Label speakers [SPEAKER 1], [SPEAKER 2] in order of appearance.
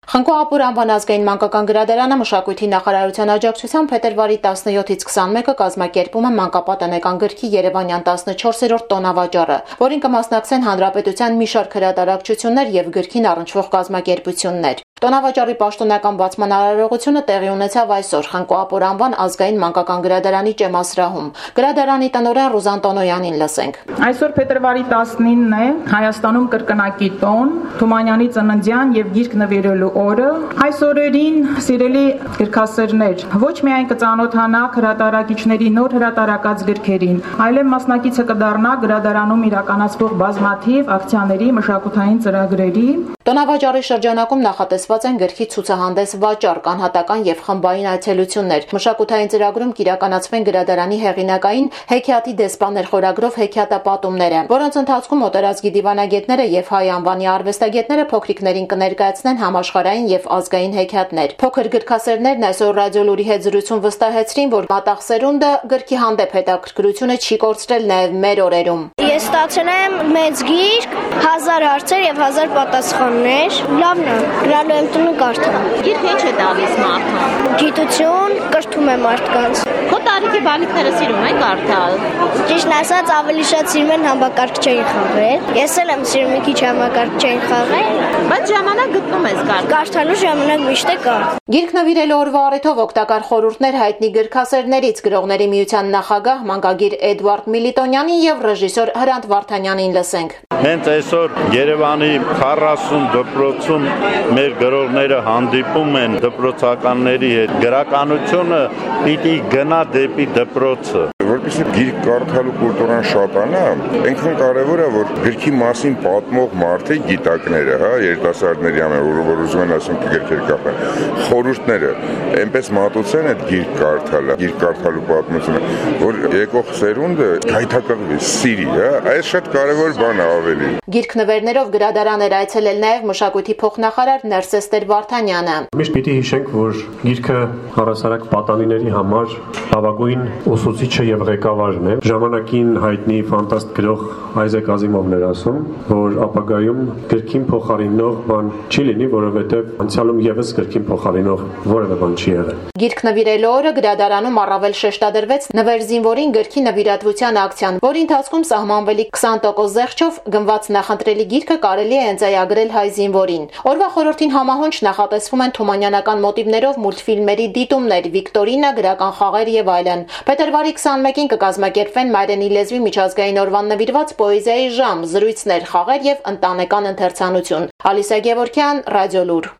[SPEAKER 1] Խնկո-Ապուր անվան ազգային մանկական գրադարանը մշակույթի նախարարության աջակցությամբ փետրվարի 17-ից 21-ը կազմակերպում է մանկապատանեկան գրքի երևանյան 14-րդ տոնավաճառը, որին կմասնակցեն հանրապետության մի շարք հրատարակչություններ եւ գրքին առնչվող կազմակերպություններ։ Տոնավաճառի պաշտոնական բացման արարողությունը տեղի ունեցավ այսօր Խնկո-Ապուր անվան ազգային մանկական գրադարանի ճեմասրահում։ Գրադարանի տնօրեն Ռուզան Տոնոյանին լսենք։
[SPEAKER 2] Այսօր փետրվարի 19-ն է Հայաստանում կրկնակի տոն, Թումանյանի ծննդյան եւ գիրք նվիրելու օրը։ Այս օրերին, սիրելի գրքասերներ, ոչ միայն կծանոթանաք հրատարակիչների նոր հրատարակած գրքերին, այլև մասնակիցը կդառնա գրադարանում իրականացվող բազմաթիվ ակցիաների, մշակութային ծրագրերի։
[SPEAKER 1] Տոնավաճառի շրջանակում նախատեսված են գրքի ցուցահանդես վաճառ, կանհատական եւ խմբային այցելություններ։ Մշակութային ծրագրում կիրականացվեն գրադարանի հեղինակային հեքիաթի դեսպաներ խորագրով հեքիաթապատումները, որոնց ընթացքում օտարազգի դիվանագետները եւ հայ անվանի արվեստագետները փոքրիկներին կներկայացնեն համաշխարհային եւ ազգային հեքիաթներ։ Փոքր գրքասերներն այսօր ռադիոլուրի հետ զրույցում վստահեցրին, որ մատաղ սերունդը գրքի հանդեպ հետաքրքրությունը չի կորցրել նաեւ մեր օրերում։
[SPEAKER 3] Ես ստացել եմ մեծ գիրք, 1000 հարցեր եւ 1000 պատասխաններ։ Լավն է, գնալու եմ տուն կարդամ։
[SPEAKER 4] Գիրքը ինչ է տալիս մարդուն։
[SPEAKER 3] Գիտություն, կրթում է մարդկանց։
[SPEAKER 4] Քո տարիքի բալիկները սիրում են կարդալ։
[SPEAKER 3] Ճիշտն ասած, ավելի շատ սիրում են համակարգչային խաղեր։ Ես էլ եմ սիրում մի քիչ համակարգչային խաղեր,
[SPEAKER 4] բայց ժամանակ գտնում ես
[SPEAKER 3] կարդալու ժամանակ միշտ է կա։
[SPEAKER 1] Գիրք նվիրելու օրվա առիթով օգտակար խորհուրդներ հայտնի գրքասերներից գրողների միության նախագահ մանկագիր Էդվարդ Միլիտոնյանին եւ ռեժիսոր Հրանտ Վարդանյանին լսենք։
[SPEAKER 5] Հենց այսօր Երևանի 40 դպրոցում մեր գրողները հանդիպում են դպրոցականների հետ։ Գրականությունը պիտի գնա դեպի դպրոցը։
[SPEAKER 6] Որպեսզի գիրք կարդալու կուլտուրան շատանա, այնքան կարևոր է, որ գրքի մասին պատմող մարդիկ, գիտակները, երիտասարդների համար, որ ուզում են ասենք գրքեր կարդան, խորհուրդները այնպես մատուցեն այդ գիրք կարդալը, գիրք կարդալու պատմությունը, որ եկող սերունդը հայթակղվի, սիրի, այս շատ կարևոր բան է ավելի։
[SPEAKER 1] Գիրք նվերներով գրադարան էր այցելել նաև մշակույթի փոխնախարար Ներսես Վարդանյանը։
[SPEAKER 7] Միշտ պիտի հիշենք, որ գիրքը առասարակ պատանիների համար լավագույն ուսուցիչը եւ ղեկավարն է։ Ժամանակին հայտնի ֆանտաստ գրող Այզեք Ազիմովն էր ասում, որ ապագայում գրքին փոխարինող բան չի լինի, որովհետեւ անցյալում եւս գրքին փոխարինող որևէ բան չի եղել։
[SPEAKER 1] Գիրք նվիրելու օրը գրադարանում առավել շեշտադրվեց նվեր զինվորին գրքի նվիրատվության ակցիան, որի ընթացքում սահմանվելի 20% զեղչով գնված նախընտրելի գիրքը կարելի է ընծայագրել հայ զինվորին։ Օրվա խորհրդին համահունչ նախատեսվում են թումանյանական մոտիվներով մուլտֆիլմերի դիտումներ, վիկտորինա, գրական խաղեր եւ այլն։ Փետրվարի 21-ին կկազմակերպվեն Մայրենի լեզվի միջազգային օրվան նվիրված պոեզիայի ժամ, զրույցներ, խաղեր եւ ընտանեկան ընթերցանություն։ Ալիսա Գևորգյան, Ռադիոլուր։